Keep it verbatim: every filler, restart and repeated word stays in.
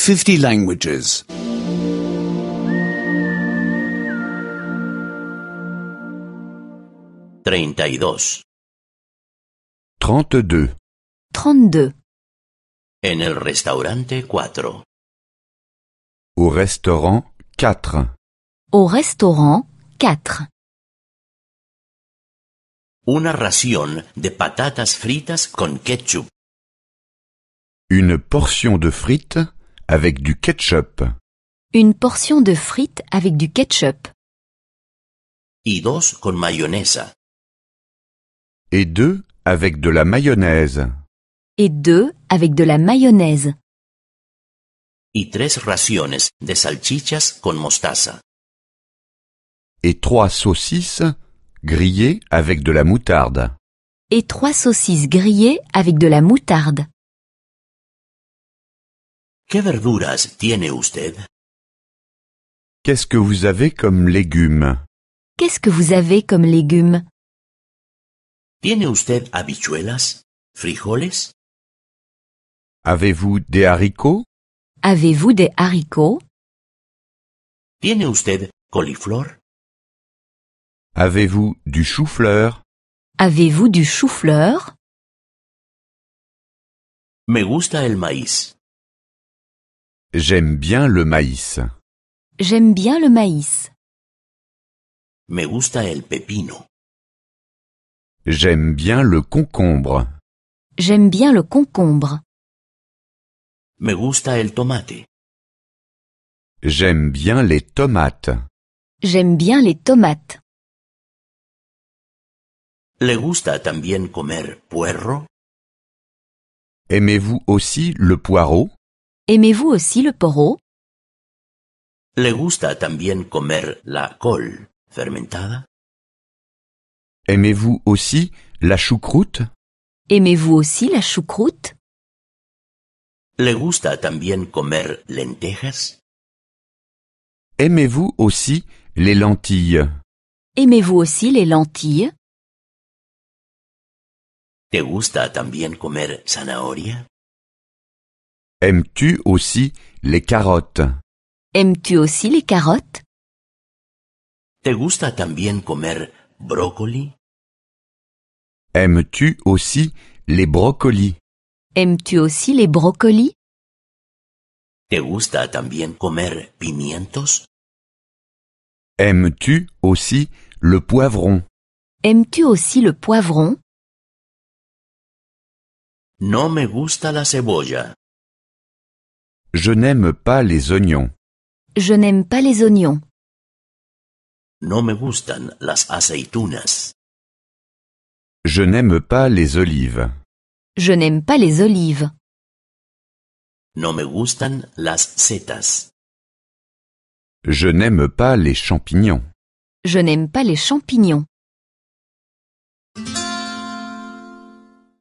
fifty languages. treinta y dos. trente-deux. trente-deux. En el restaurante cuatro. Au restaurant quatre. Au restaurant quatre. Una ración de patatas fritas con ketchup. Une portion de frites avec du ketchup. Une portion de frites avec du ketchup. Y dos con mayonesa. Et deux avec de la mayonnaise. Et deux avec de la mayonnaise. Y tres raciones de salchichas con mostaza. Et trois saucisses grillées avec de la moutarde. Et trois saucisses grillées avec de la moutarde. ¿Qué verduras tiene usted? Qu'est-ce que vous avez comme légumes? Qu'est-ce que vous avez comme légumes? ¿Tiene usted habichuelas? ¿Frijoles? Avez-vous des haricots? Avez-vous des haricots? ¿Tiene usted coliflor? Avez-vous du chou-fleur? Avez-vous du chou-fleur? Me gusta el maíz. J'aime bien le maïs. J'aime bien le maïs. Me gusta el pepino. J'aime bien le concombre. J'aime bien le concombre. Me gusta el tomate. J'aime bien les tomates. J'aime bien les tomates. ¿Le gusta también comer puerro? Aimez-vous aussi le poireau? Aimez-vous aussi le poireau? ¿Le gusta también comer la col fermentada? Aimez-vous aussi la choucroute? Aimez-vous aussi la choucroute? ¿Le gusta también comer lentejas? Aimez-vous aussi les lentilles? Aimez-vous aussi les lentilles? ¿Te gusta también comer zanahoria? Aimes-tu aussi les carottes? Aimes-tu aussi les carottes? ¿Te gusta también comer brócoli? Aimes-tu aussi les brocolis? Aimes-tu aussi les brocolis? ¿Te gusta también comer pimientos? Aimes-tu aussi le poivron? Aimes-tu aussi le poivron? No me gusta la cebolla. Je n'aime pas les oignons. Je n'aime pas les oignons. No me gustan las aceitunas. Je n'aime pas les olives. Je n'aime pas les olives. No me gustan las setas. Je n'aime pas les champignons. Je n'aime pas les champignons.